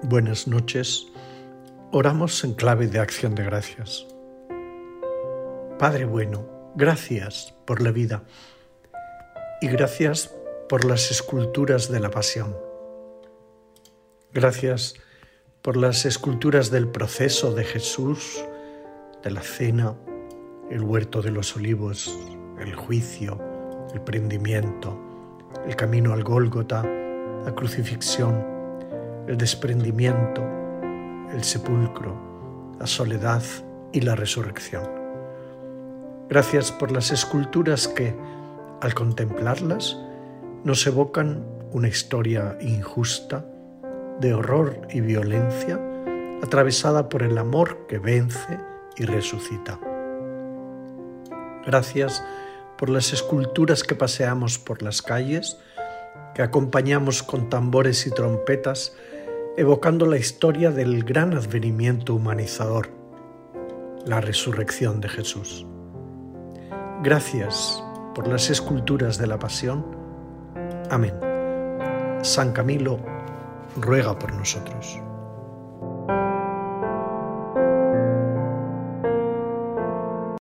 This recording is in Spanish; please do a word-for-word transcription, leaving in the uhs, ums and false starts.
Buenas noches. Oramos en clave de acción de gracias. Padre bueno, gracias por la vida y gracias por las esculturas de la pasión. Gracias por las esculturas del proceso de Jesús, de la cena, el huerto de los olivos, el juicio, el prendimiento, el camino al Gólgota, la crucifixión, el desprendimiento, el sepulcro, la soledad y la resurrección. Gracias por las esculturas que, al contemplarlas, nos evocan una historia injusta, de horror y violencia, atravesada por el amor que vence y resucita. Gracias por las esculturas que paseamos por las calles, que acompañamos con tambores y trompetas, evocando la historia del gran advenimiento humanizador, la resurrección de Jesús. Gracias por las esculturas de la pasión. Amén. San Camilo ruega por nosotros.